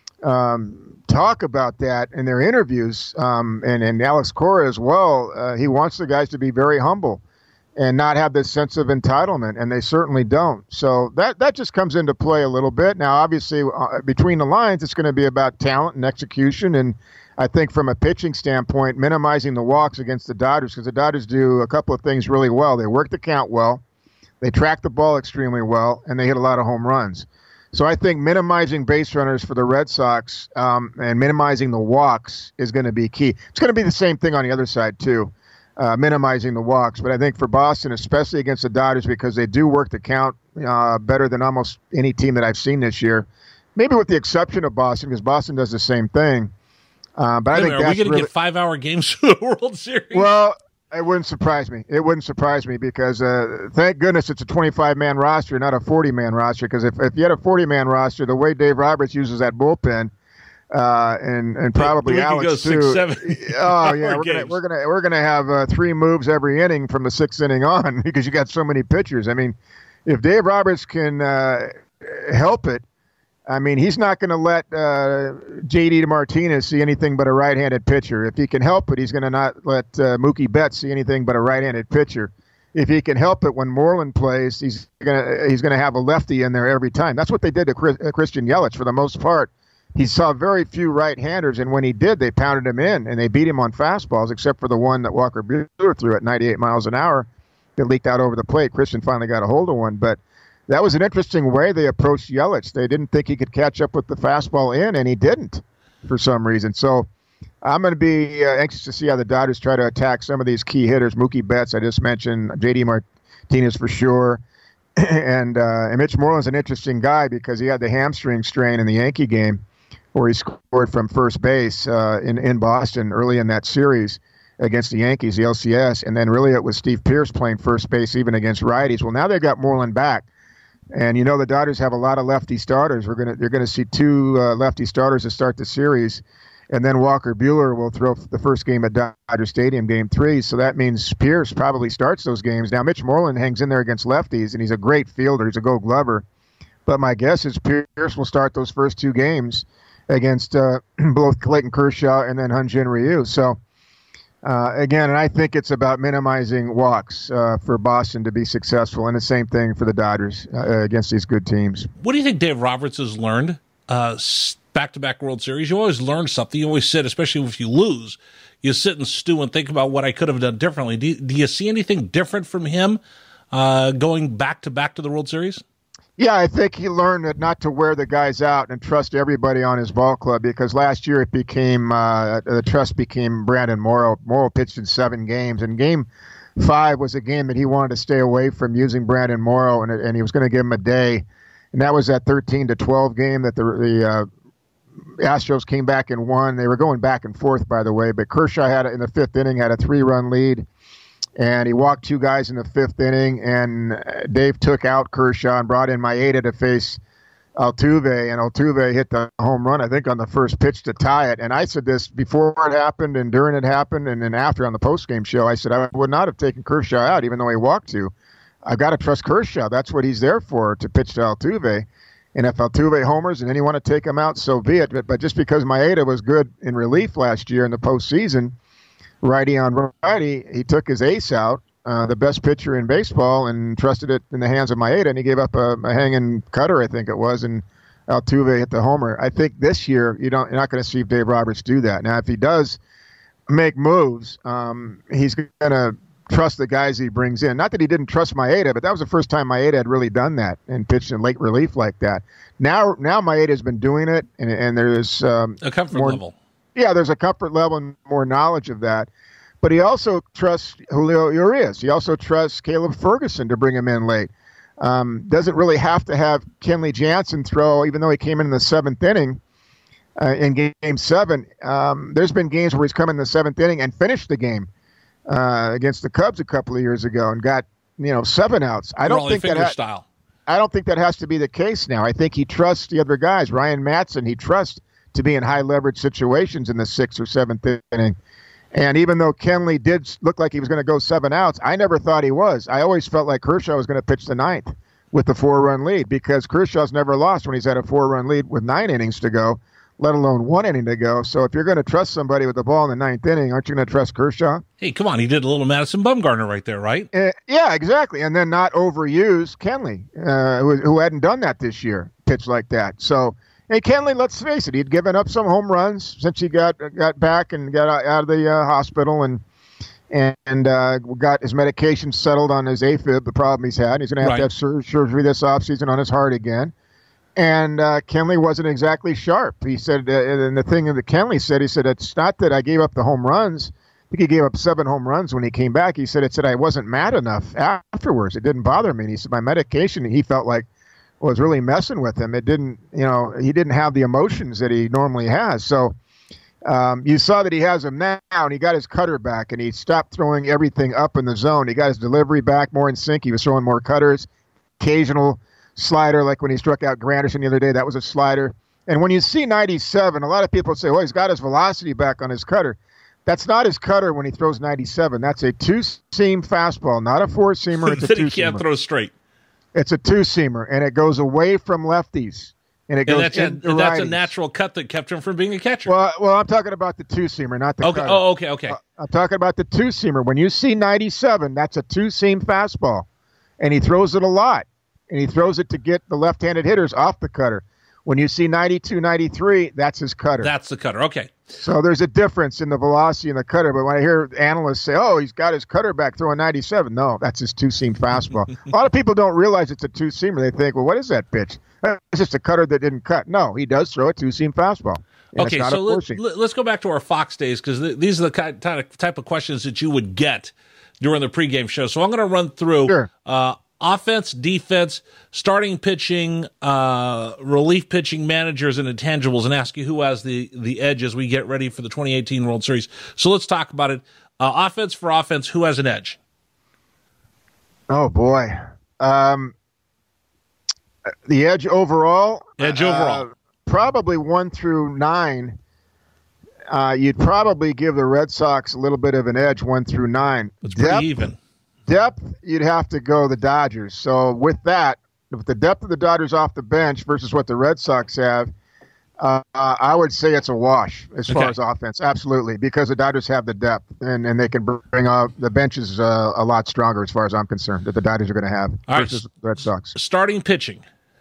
talk about that in their interviews, and Alex Cora as well, he wants the guys to be very humble and not have this sense of entitlement, and they certainly don't. So that just comes into play a little bit. Now, obviously, between the lines, it's going to be about talent and execution, and I think from a pitching standpoint, minimizing the walks against the Dodgers, because the Dodgers do a couple of things really well. They work the count well, they track the ball extremely well, and they hit a lot of home runs. So I think minimizing base runners for the Red Sox and minimizing the walks is going to be key. It's going to be the same thing on the other side, too, minimizing the walks. But I think for Boston, especially against the Dodgers, because they do work the count better than almost any team that I've seen this year, maybe with the exception of Boston, because Boston does the same thing. But I think are we going to get 5-hour games for the World Series? Well, it wouldn't surprise me. It wouldn't surprise me because thank goodness it's a 25-man roster, not a 40-man roster. Because if you had a 40-man roster, the way Dave Roberts uses that bullpen, and probably Alex too. 6, 7 oh yeah, we're gonna have 3 moves every inning from the 6th inning on because you got so many pitchers. I mean, if Dave Roberts can help it, I mean, he's not going to let J.D. Martinez see anything but a right-handed pitcher. If he can help it, he's going to not let Mookie Betts see anything but a right-handed pitcher. If he can help it when Moreland plays, he's going to have a lefty in there every time. That's what they did to Christian Yelich for the most part. He saw very few right-handers, and when he did, they pounded him in, and they beat him on fastballs, except for the one that Walker Buehler threw at 98 miles an hour that leaked out over the plate. Christian finally got a hold of one, but that was an interesting way they approached Yelich. They didn't think he could catch up with the fastball in, and he didn't for some reason. So I'm going to be anxious to see how the Dodgers try to attack some of these key hitters. Mookie Betts, I just mentioned, J.D. Martinez for sure. And Mitch Moreland's an interesting guy because he had the hamstring strain in the Yankee game where he scored from first base in Boston early in that series against the Yankees, the LCS. And then really it was Steve Pearce playing first base even against righties. Well, now they've got Moreland back. And the Dodgers have a lot of lefty starters. They're gonna see 2 lefty starters to start the series, and then Walker Buehler will throw the first game at Dodger Stadium, Game 3. So that means Pierce probably starts those games. Now Mitch Moreland hangs in there against lefties, and he's a great fielder. He's a Gold Glover. But my guess is Pierce will start those first 2 games against both Clayton Kershaw and then Hyun-Jin Ryu. So. Again, and I think it's about minimizing walks for Boston to be successful, and the same thing for the Dodgers against these good teams. What do you think Dave Roberts has learned back-to-back World Series? You always learn something. You always sit, especially if you lose, you sit and stew and think about what I could have done differently. Do you see anything different from him going back-to-back to the World Series? Yeah, I think he learned that not to wear the guys out and trust everybody on his ball club, because last year it became the trust became Brandon Morrow. Morrow pitched in 7 games, and Game 5 was a game that he wanted to stay away from using Brandon Morrow, and he was going to give him a day, and that was that 13-12 game that the Astros came back and won. They were going back and forth, by the way, but Kershaw in the 5th inning had a 3-run lead. And he walked 2 guys in the 5th inning, and Dave took out Kershaw and brought in Maeda to face Altuve, and Altuve hit the home run, I think, on the first pitch to tie it. And I said this before it happened and during it happened and then after on the postgame show. I said I would not have taken Kershaw out, even though he walked 2. I've got to trust Kershaw. That's what he's there for, to pitch to Altuve. And if Altuve homers and then you want to take him out, so be it. But just because Maeda was good in relief last year in the postseason, righty on righty, he took his ace out, the best pitcher in baseball, and trusted it in the hands of Maeda, and he gave up a hanging cutter, I think it was, and Altuve hit the homer. I think this year you're not going to see Dave Roberts do that. Now, if he does make moves, he's going to trust the guys he brings in. Not that he didn't trust Maeda, but that was the first time Maeda had really done that and pitched in late relief like that. Now Maeda's been doing it, and there's a comfort level. Yeah, there's a comfort level and more knowledge of that. But he also trusts Julio Urias. He also trusts Caleb Ferguson to bring him in late. Doesn't really have to have Kenley Jansen throw, even though he came in the 7th inning in Game 7. There's been games where he's come in the 7th inning and finished the game against the Cubs a couple of years ago and got 7 outs. I don't think that has to be the case now. I think he trusts the other guys. Ryan Matson, he trusts to be in high leverage situations in the 6th or 7th inning. And even though Kenley did look like he was going to go 7 outs, I never thought he was. I always felt like Kershaw was going to pitch the 9th with the 4-run lead, because Kershaw's never lost when he's had a 4-run lead with 9 innings to go, let alone 1 inning to go. So if you're going to trust somebody with the ball in the 9th inning, aren't you going to trust Kershaw? Hey, come on. He did a little Madison Bumgarner right there, right? Yeah, exactly. And then not overuse Kenley, who hadn't done that this year, pitch like that. So, and Kenley, let's face it, he'd given up some home runs since he got back and got out of the hospital and got his medication settled on his AFib, the problem he's had. He's going to have to have surgery this offseason on his heart again. And Kenley wasn't exactly sharp. He said, and the thing that Kenley said, he said, it's not that I gave up the home runs. I think he gave up 7 home runs when he came back. He said, I wasn't mad enough afterwards. It didn't bother me. And he said, my medication, he felt like, was really messing with him. It didn't, he didn't have the emotions that he normally has. So you saw that he has them now, and he got his cutter back, and he stopped throwing everything up in the zone. He got his delivery back more in sync. He was throwing more cutters, occasional slider, like when he struck out Granderson the other day. That was a slider. And when you see 97, a lot of people say, well, he's got his velocity back on his cutter. That's not his cutter when he throws 97. That's a 2-seam fastball, not a 4-seamer. It's a 2-seamer. He can't throw straight. It's a 2-seamer, and it goes away from lefties. And it goes that's a natural cut that kept him from being a catcher. Well, I'm talking about the 2-seamer, not the cutter. Oh, okay. I'm talking about the 2-seamer. When you see 97, that's a 2-seam fastball, and he throws it a lot. And he throws it to get the left-handed hitters off the cutter. When you see 92, 93, that's his cutter. That's the cutter. Okay. So there's a difference in the velocity in the cutter. But when I hear analysts say, oh, he's got his cutter back throwing 97, no, that's his 2-seam fastball. A lot of people don't realize it's a 2-seamer. They think, well, what is that pitch? It's just a cutter that didn't cut. No, he does throw a 2-seam fastball. Okay, so let's go back to our Fox days, because these are the type of questions that you would get during the pregame show. So I'm going to run through offense, defense, starting pitching, relief pitching, managers, and intangibles, and ask you who has the edge as we get ready for the 2018 World Series. So let's talk about it. Offense for offense, who has an edge? Oh, boy. The edge overall? Probably 1 through 9. You'd probably give the Red Sox a little bit of an edge 1 through 9. It's pretty even. Depth, you'd have to go the Dodgers. So with that, with the depth of the Dodgers off the bench versus what the Red Sox have, I would say it's a wash as far as offense. Absolutely, because the Dodgers have the depth, and they can bring out the bench is a lot stronger as far as I'm concerned that the Dodgers are going to have versus the Red Sox. Starting pitching.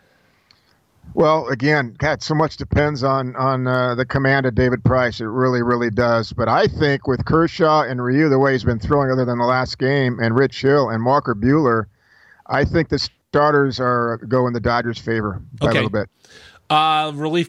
Well, again, God, so much depends on the command of David Price. It really, really does. But I think with Kershaw and Ryu, the way he's been throwing other than the last game, and Rich Hill and Walker Buehler, I think the starters are going the Dodgers' favor by a little bit. Relief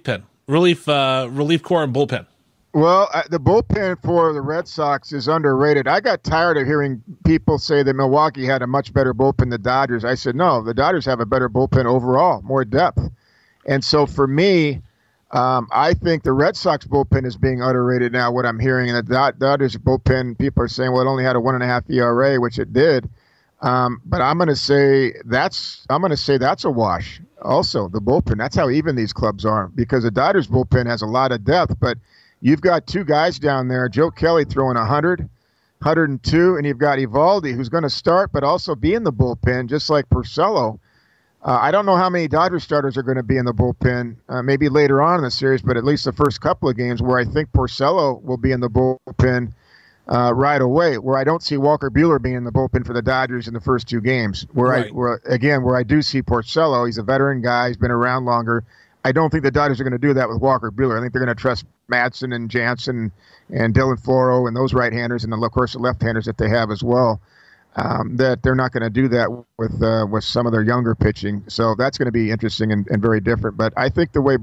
core and bullpen. Well, the bullpen for the Red Sox is underrated. I got tired of hearing people say that Milwaukee had a much better bullpen than the Dodgers. I said, no, the Dodgers have a better bullpen overall, more depth. And so for me, I think the Red Sox bullpen is being underrated now, what I'm hearing. And the Dodgers bullpen, people are saying, well, it only had a 1.5 ERA, which it did. But I'm going to say that's a wash. Also, the bullpen, that's how even these clubs are, because the Dodgers bullpen has a lot of depth. But you've got 2 guys down there, Joe Kelly throwing 100, 102, and you've got Eovaldi, who's going to start but also be in the bullpen, just like Porcello. I don't know how many Dodgers starters are going to be in the bullpen, maybe later on in the series, but at least the first couple of games where I think Porcello will be in the bullpen right away, where I don't see Walker Buehler being in the bullpen for the Dodgers in the first 2 games. Where I do see Porcello, he's a veteran guy, he's been around longer. I don't think the Dodgers are going to do that with Walker Buehler. I think they're going to trust Madsen and Jansen and Dylan Floro and those right-handers, and of course the left-handers that they have as well. That they're not going to do that with some of their younger pitching. So that's going to be interesting and very different. But I think the way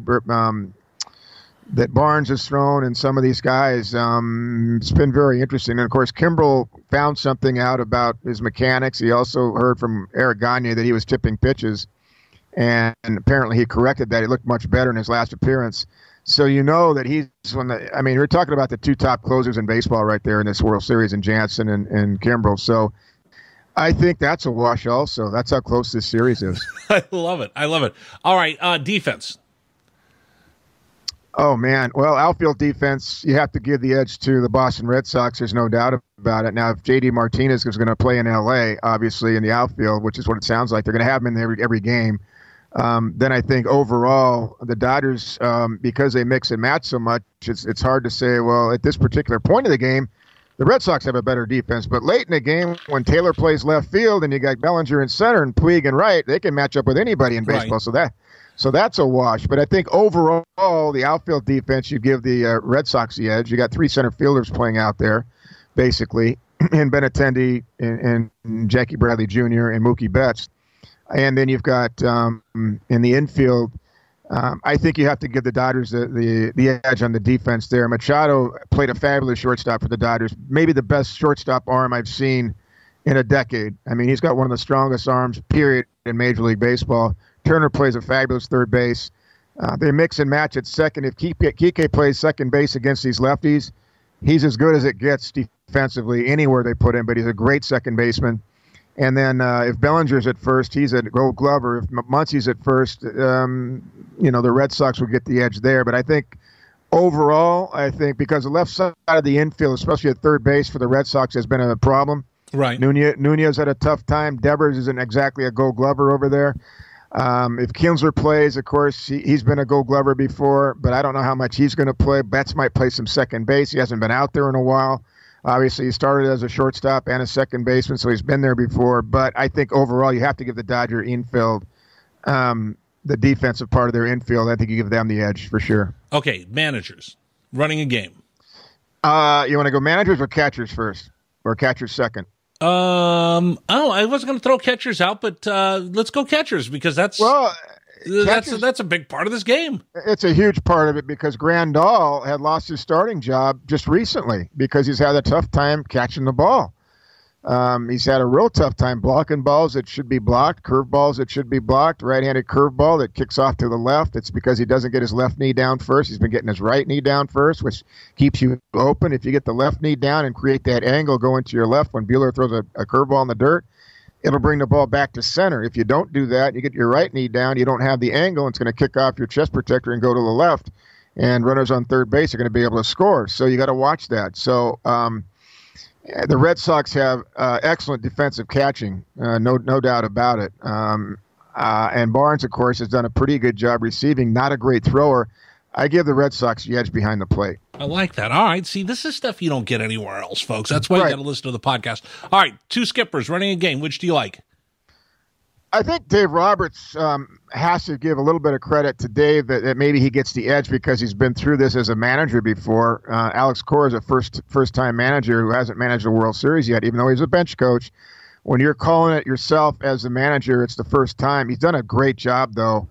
that Barnes has thrown and some of these guys, it's been very interesting. And, of course, Kimbrel found something out about his mechanics. He also heard from Eric Gagne that he was tipping pitches, and apparently he corrected that. He looked much better in his last appearance. So you know that we're talking about the 2 top closers in baseball right there in this World Series, in Jansen and Kimbrel. So I think that's a wash also. That's how close this series is. I love it. All right, defense. Oh, man. Well, outfield defense, you have to give the edge to the Boston Red Sox. There's no doubt about it. Now, if J.D. Martinez is going to play in L.A., obviously, in the outfield, which is what it sounds like, they're going to have him in every game. Then I think overall, the Dodgers, because they mix and match so much, it's hard to say, well, at this particular point of the game, the Red Sox have a better defense. But late in the game, when Taylor plays left field and you got Bellinger in center and Puig in right, they can match up with anybody in baseball. Right. So that's a wash. But I think overall, the outfield defense, you give the Red Sox the edge. You got 3 center fielders playing out there, basically, and Benintendi and Jackie Bradley Jr. and Mookie Betts. And then you've got in the infield, I think you have to give the Dodgers the edge on the defense there. Machado played a fabulous shortstop for the Dodgers, maybe the best shortstop arm I've seen in a decade. I mean, he's got one of the strongest arms, period, in Major League Baseball. Turner plays a fabulous third base. They mix and match at second. If Kike plays second base against these lefties, he's as good as it gets defensively anywhere they put him, but he's a great second baseman. And then if Bellinger's at first, he's a Gold Glover. If Muncy's at first, the Red Sox will get the edge there. But I think overall, because the left side of the infield, especially at third base for the Red Sox, has been a problem. Right. Nunez had a tough time. Devers isn't exactly a Gold Glover over there. If Kinsler plays, of course, he's been a Gold Glover before, but I don't know how much he's going to play. Betts might play some second base. He hasn't been out there in a while. Obviously, he started as a shortstop and a second baseman, so he's been there before. But I think overall, you have to give the Dodger infield, the defensive part of their infield. I think you give them the edge for sure. Okay, managers running a game. You want to go managers or catchers first, or catchers second? I wasn't going to throw catchers out, but let's go catchers because that's a big part of this game. It's a huge part of it because Grandal had lost his starting job just recently because he's had a tough time catching the ball. He's had a real tough time blocking balls that should be blocked, curve balls that should be blocked, right-handed curve ball that kicks off to the left. It's because he doesn't get his left knee down first. He's been getting his right knee down first, which keeps you open. If you get the left knee down and create that angle going to your left when Buehler throws a curve ball in the dirt, it'll bring the ball back to center. If you don't do that, you get your right knee down, you don't have the angle, it's going to kick off your chest protector and go to the left, and runners on third base are going to be able to score. So you got to watch that. So the Red Sox have excellent defensive catching, no doubt about it. And Barnes, of course, has done a pretty good job receiving, not a great thrower. I give the Red Sox the edge behind the plate. I like that. All right. See, this is stuff you don't get anywhere else, folks. That's why you got to listen to the podcast. All right. Two skippers running a game. Which do you like? I think Dave Roberts has to give a little bit of credit to Dave that maybe he gets the edge because he's been through this as a manager before. Alex Cora is a first-time manager who hasn't managed a World Series yet, even though he's a bench coach. When you're calling it yourself as the manager, it's the first time. He's done a great job, though.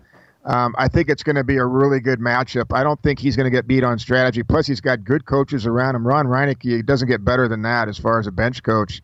I think it's going to be a really good matchup. I don't think he's going to get beat on strategy. Plus, he's got good coaches around him. Ron Reineke doesn't get better than that as far as a bench coach.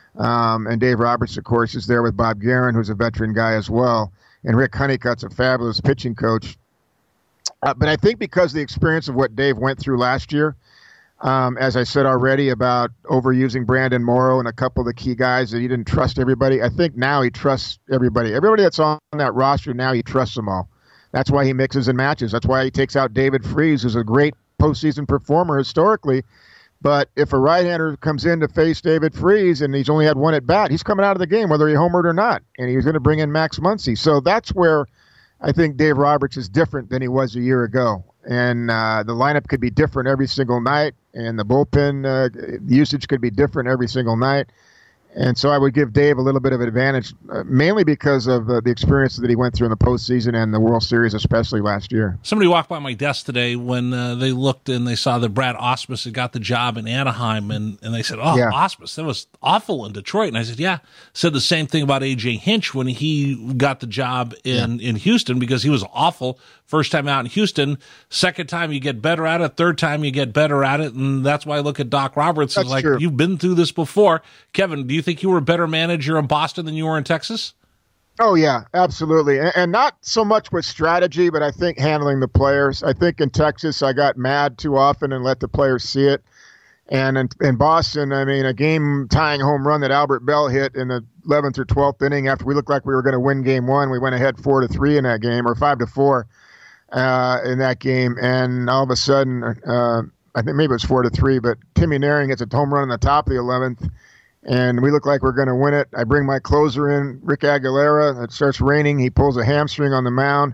And Dave Roberts, of course, is there with Bob Guerin, who's a veteran guy as well. And Rick Honeycutt's a fabulous pitching coach. But I think because of the experience of what Dave went through last year, as I said already about overusing Brandon Morrow and a couple of the key guys that he didn't trust everybody, I think now he trusts everybody. Everybody that's on that roster now, he trusts them all. That's why he mixes and matches. That's why he takes out David Freese, who's a great postseason performer historically. But if a right-hander comes in to face David Freese and he's only had one at bat, he's coming out of the game whether he homered or not. And he's going to bring in Max Muncy. So that's where I think Dave Roberts is different than he was a year ago. And the lineup could be different every single night. And the bullpen usage could be different every single night. And so I would give Dave a little bit of an advantage, mainly because of the experience that he went through in the postseason and the World Series, especially last year. Somebody walked by my desk today when they looked and they saw that Brad Ausmus had got the job in Anaheim, and they said, Ausmus, that was awful in Detroit. And I said, yeah. Said the same thing about A.J. Hinch when he got the job in Houston because he was awful first time out in Houston. Second time you get better at it. Third time you get better at it. And that's why I look at Doc Roberts and like, true. You've been through this before. Kevin, do you think you were a better manager in Boston than you were in Texas? Oh, yeah, absolutely. And not so much with strategy, but I think handling the players. I think in Texas I got mad too often and let the players see it. And in Boston, I mean, a game-tying home run that Albert Bell hit in the 11th or 12th inning after we looked like we were going to win game one. We went ahead 4-3 in that game, or 5-4 in that game. And all of a sudden, I think maybe it was 4-3, but Timmy Naring hits a home run on the top of the 11th. And we look like we're going to win it. I bring my closer in, Rick Aguilera. It starts raining. He pulls a hamstring on the mound,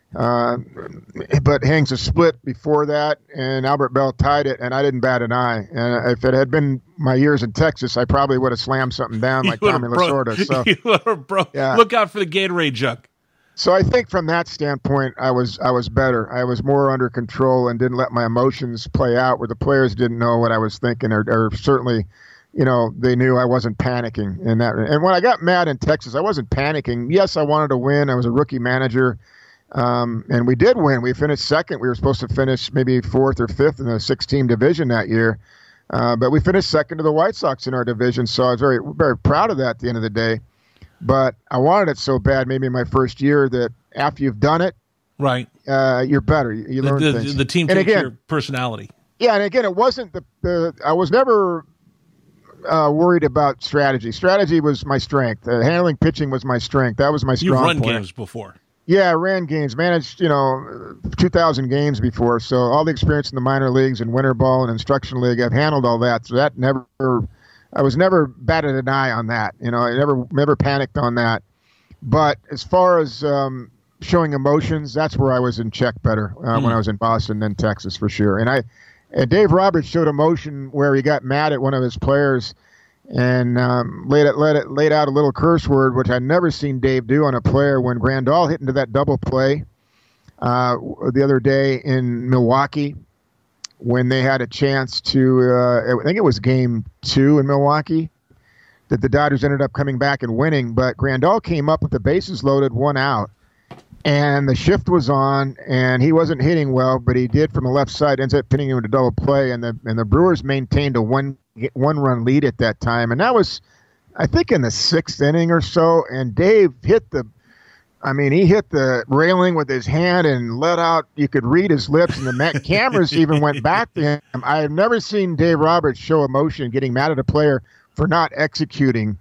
but hangs a split before that, and Albert Bell tied it, and I didn't bat an eye. And if it had been my years in Texas, I probably would have slammed something down like Tommy Lasorda. So, you would have broke. Yeah. Look out for the Gatorade jug. So I think from that standpoint, I was better. I was more under control and didn't let my emotions play out where the players didn't know what I was thinking, or certainly – they knew I wasn't panicking in that. And when I got mad in Texas, I wasn't panicking. Yes, I wanted to win. I was a rookie manager, And we did win. We finished second. We were supposed to finish maybe fourth or fifth in the 6-team division that year. But we finished second to the White Sox in our division, so I was very, very proud of that at the end of the day. But I wanted it so bad, maybe in my first year, that after you've done it, right, you're better. You learn things. The team takes your personality. Yeah, and again, it wasn't I was never worried about strategy. Strategy was my strength. Handling pitching was my strength. That was my strong point. You've run games before. Yeah, I ran games, managed 2,000 games before. So all the experience in the minor leagues and winter ball and instruction league, I've handled all that. So that I was never batted an eye on that. I never panicked on that. But as far as showing emotions, that's where I was in check better when I was in Boston and Texas for sure. And Dave Roberts showed emotion where he got mad at one of his players and laid out a little curse word, which I'd never seen Dave do on a player when Grandal hit into that double play the other day in Milwaukee when they had a chance to, I think it was game 2 in Milwaukee, that the Dodgers ended up coming back and winning. But Grandal came up with the bases loaded, 1 out. And the shift was on, and he wasn't hitting well, but he did from the left side, ends up pinning him into double play, and the Brewers maintained a one-run lead at that time. And that was, I think, in the 6th inning or so, and Dave hit the railing with his hand and let out, you could read his lips, and the cameras even went back to him. I have never seen Dave Roberts show emotion getting mad at a player for not executing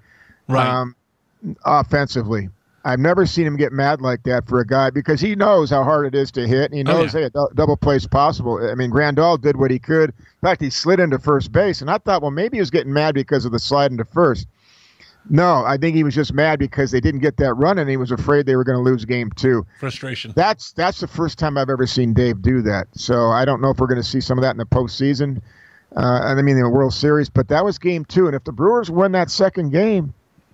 offensively. I've never seen him get mad like that for a guy because he knows how hard it is to hit, and he knows, hey, a double play is possible. I mean, Grandal did what he could. In fact, he slid into first base, and I thought, well, maybe he was getting mad because of the slide into first. No, I think he was just mad because they didn't get that run, and he was afraid they were going to lose game 2. Frustration. That's the first time I've ever seen Dave do that. So I don't know if we're going to see some of that in the postseason. The World Series, but that was game 2, and if the Brewers win that second game,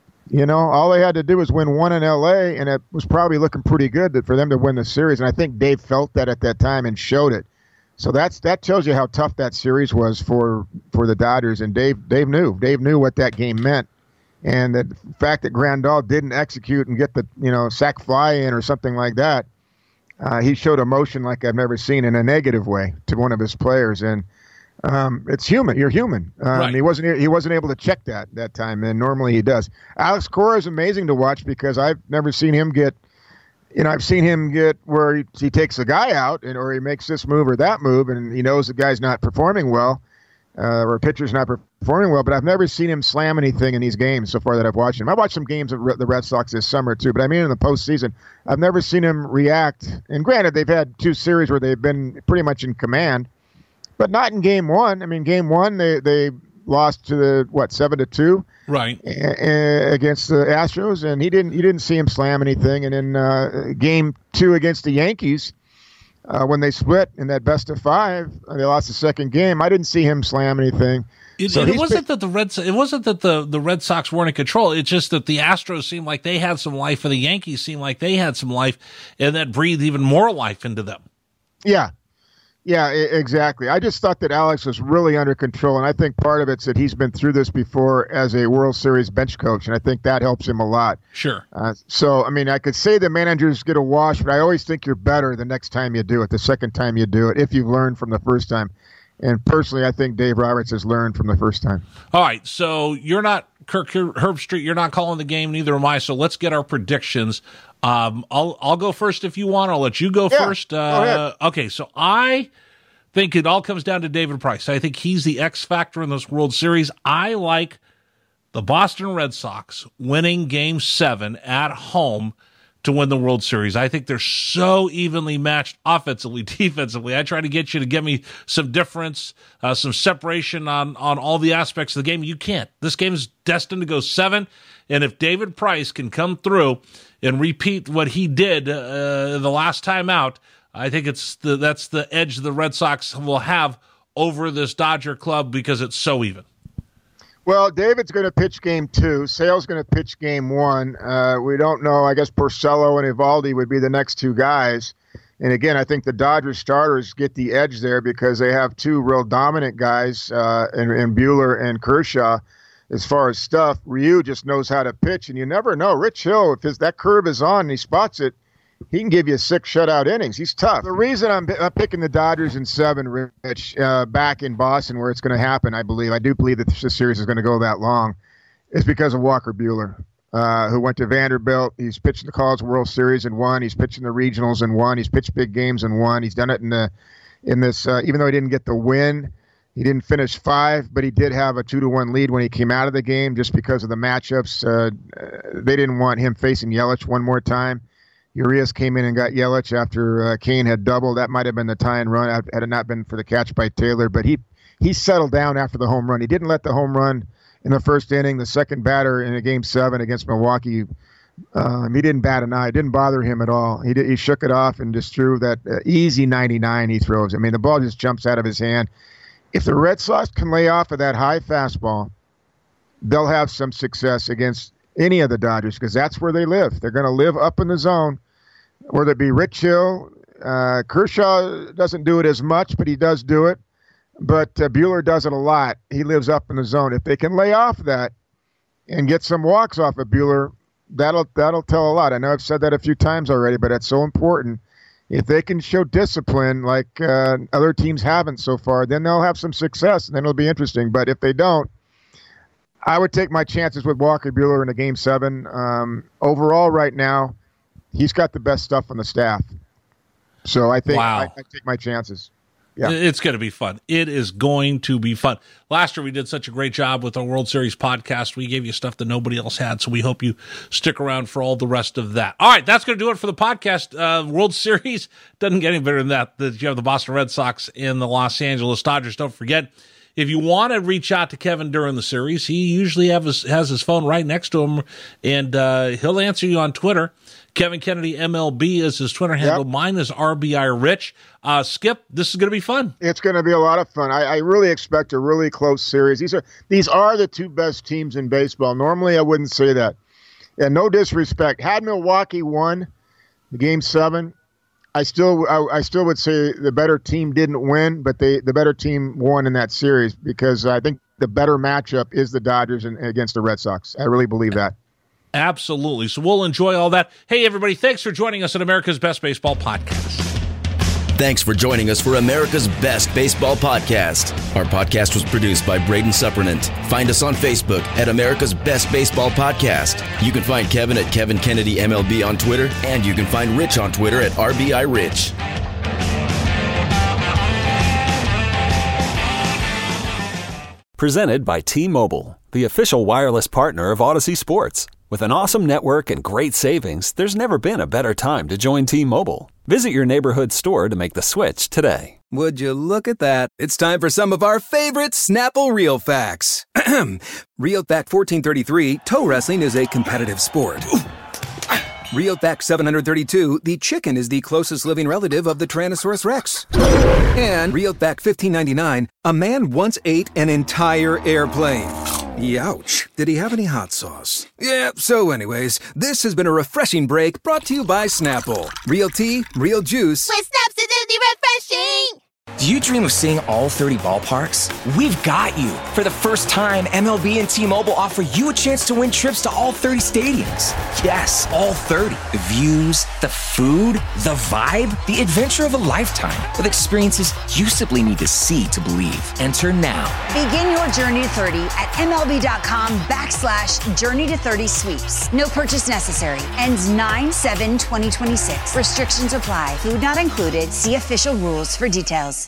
all they had to do was win 1 in L.A., and it was probably looking pretty good for them to win the series. And I think Dave felt that at that time and showed it. So that tells you how tough that series was for the Dodgers. And Dave knew. Dave knew what that game meant. And the fact that Grandal didn't execute and get the sac fly in or something like that, he showed emotion like I've never seen in a negative way to one of his players. And it's human. You're human. Right. He wasn't able to check that time, and normally he does. Alex Cora is amazing to watch because I've never seen him get. I've seen him get where he takes a guy out, or he makes this move or that move, and he knows the guy's not performing well, or a pitcher's not performing well. But I've never seen him slam anything in these games so far that I've watched him. I watched some games of the Red Sox this summer too, but I mean in the postseason, I've never seen him react. And granted, they've had 2 series where they've been pretty much in command. But not in game 1. I mean, game 1, they lost to 7-2, right, against the Astros, and you didn't see him slam anything. And in game 2 against the Yankees, when they split in that best of 5, they lost the second game. I didn't see him slam anything. It wasn't that the Red Sox weren't in control. It's just that the Astros seemed like they had some life, and the Yankees seemed like they had some life, and that breathed even more life into them. Yeah. Yeah, exactly. I just thought that Alex was really under control, and I think part of it's that he's been through this before as a World Series bench coach, and I think that helps him a lot. Sure. So, I mean, I could say the managers get a wash, but I always think you're better the next time you do it, the second time you do it, if you've learned from the first time. And personally, I think Dave Roberts has learned from the first time. All right, so you're not Kirk Herbstreit. You're not calling the game. Neither am I. So let's get our predictions. I'll go first if you want. I'll let you go first. Go ahead. Okay, so I think it all comes down to David Price. I think he's the X factor in this World Series. I like the Boston Red Sox winning Game 7 at home to win the World Series. I think they're so evenly matched offensively, defensively. I try to get you to give me some difference, some separation on all the aspects of the game. You can't. This game is destined to go 7, and if David Price can come through and repeat what he did the last time out, I think that's the edge the Red Sox will have over this Dodger club because it's so even. Well, David's going to pitch game 2. Sale's going to pitch game 1. We don't know. I guess Porcello and Eovaldi would be the next 2 guys. And again, I think the Dodgers starters get the edge there because they have 2 real dominant guys in Buehler and Kershaw. As far as stuff, Ryu just knows how to pitch, and you never know. Rich Hill, if that curve is on and he spots it, he can give you 6 shutout innings. He's tough. The reason I'm picking the Dodgers in 7, Rich, back in Boston where it's going to happen, I do believe that this series is going to go that long, is because of Walker Buehler, who went to Vanderbilt. He's pitched the College World Series and won. He's pitched in the regionals and won. He's pitched big games and won. He's done it in this, even though he didn't get the win. He didn't finish 5, but he did have a 2-1 lead when he came out of the game just because of the matchups. They didn't want him facing Yelich one more time. Urias came in and got Yelich after Kane had doubled. That might have been the tie and run had it not been for the catch by Taylor. But he settled down after the home run. He didn't let the home run in the first inning. The second batter in a Game 7 against Milwaukee, he didn't bat an eye. It didn't bother him at all. He shook it off and just threw that easy 99 he throws. I mean, the ball just jumps out of his hand. If the Red Sox can lay off of that high fastball, they'll have some success against any of the Dodgers because that's where they live. They're going to live up in the zone, whether it be Rich Hill. Kershaw doesn't do it as much, but he does do it. But Buehler does it a lot. He lives up in the zone. If they can lay off that and get some walks off of Buehler, that'll tell a lot. I know I've said that a few times already, but it's so important. If they can show discipline like other teams haven't so far, then they'll have some success, and then it'll be interesting. But if they don't, I would take my chances with Walker Buehler in a Game 7. Overall, right now, he's got the best stuff on the staff. So I think I take my chances. Yeah. It's going to be fun. It is going to be fun. Last year, we did such a great job with our World Series podcast. We gave you stuff that nobody else had, so we hope you stick around for all the rest of that. All right, that's going to do it for the podcast. World Series doesn't get any better than that. You have the Boston Red Sox and the Los Angeles Dodgers. Don't forget, if you want to reach out to Kevin during the series, he usually has his phone right next to him, and he'll answer you on Twitter. Kevin Kennedy MLB is his Twitter handle. Yep. Mine is RBI Rich. Skip, this is going to be fun. It's going to be a lot of fun. I really expect a really close series. These are the 2 best teams in baseball. Normally, I wouldn't say that. And no disrespect. Had Milwaukee won the Game 7, I still would say the better team didn't win, but the better team won in that series because I think the better matchup is the Dodgers against the Red Sox. I really believe that. Absolutely. So we'll enjoy all that. Hey, everybody, thanks for joining us on America's Best Baseball Podcast. Thanks for joining us for America's Best Baseball Podcast. Our podcast was produced by Braden Suppernant. Find us on Facebook at America's Best Baseball Podcast. You can find Kevin at Kevin Kennedy MLB on Twitter, and you can find Rich on Twitter at RBI Rich. Presented by T-Mobile, the official wireless partner of Odyssey Sports. With an awesome network and great savings, there's never been a better time to join T-Mobile. Visit your neighborhood store to make the switch today. Would you look at that? It's time for some of our favorite Snapple Real Facts. Real Fact 1433, toe wrestling is a competitive sport. Real Fact 732, the chicken is the closest living relative of the Tyrannosaurus Rex. And Real Fact 1599, a man once ate an entire airplane. Youch. Did he have any hot sauce? Yeah, so anyways, this has been a refreshing break brought to you by Snapple. Real tea, real juice. With Snapsidity refreshing! Do you dream of seeing all 30 ballparks? We've got you. For the first time, MLB and T-Mobile offer you a chance to win trips to all 30 stadiums. Yes, all 30. The views, the food, the vibe, the adventure of a lifetime. With experiences you simply need to see to believe. Enter now. Begin your journey to 30 at MLB.com/Journey to 30 sweeps. No purchase necessary. Ends 9/7/2026. Restrictions apply. Food not included. See official rules for details.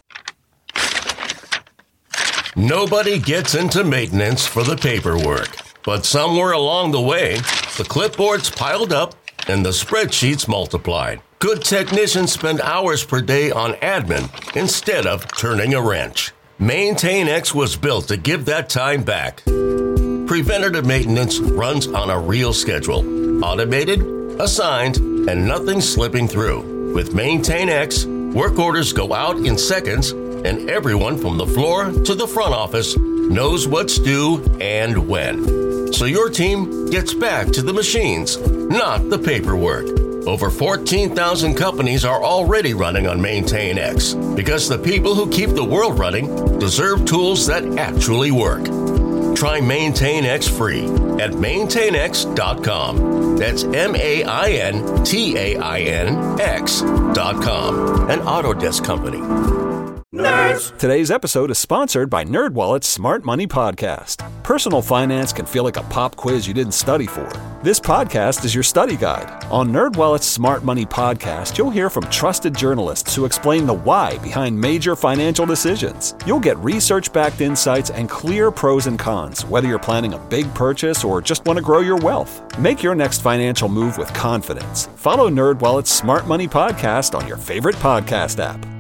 Nobody gets into maintenance for the paperwork, but somewhere along the way, the clipboards piled up and the spreadsheets multiplied. Good technicians spend hours per day on admin instead of turning a wrench. MaintainX was built to give that time back. Preventative maintenance runs on a real schedule, automated, assigned, and nothing slipping through. With MaintainX, work orders go out in seconds, and everyone from the floor to the front office knows what's due and when. So your team gets back to the machines, not the paperwork. Over 14,000 companies are already running on MaintainX because the people who keep the world running deserve tools that actually work. Try Maintain X free at maintainx.com. That's MAINTAINX.com. An Autodesk company. Nerds! Today's episode is sponsored by NerdWallet's Smart Money Podcast. Personal finance can feel like a pop quiz you didn't study for. This podcast is your study guide. On NerdWallet's Smart Money Podcast, you'll hear from trusted journalists who explain the why behind major financial decisions. You'll get research-backed insights and clear pros and cons, whether you're planning a big purchase or just want to grow your wealth. Make your next financial move with confidence. Follow NerdWallet's Smart Money Podcast on your favorite podcast app.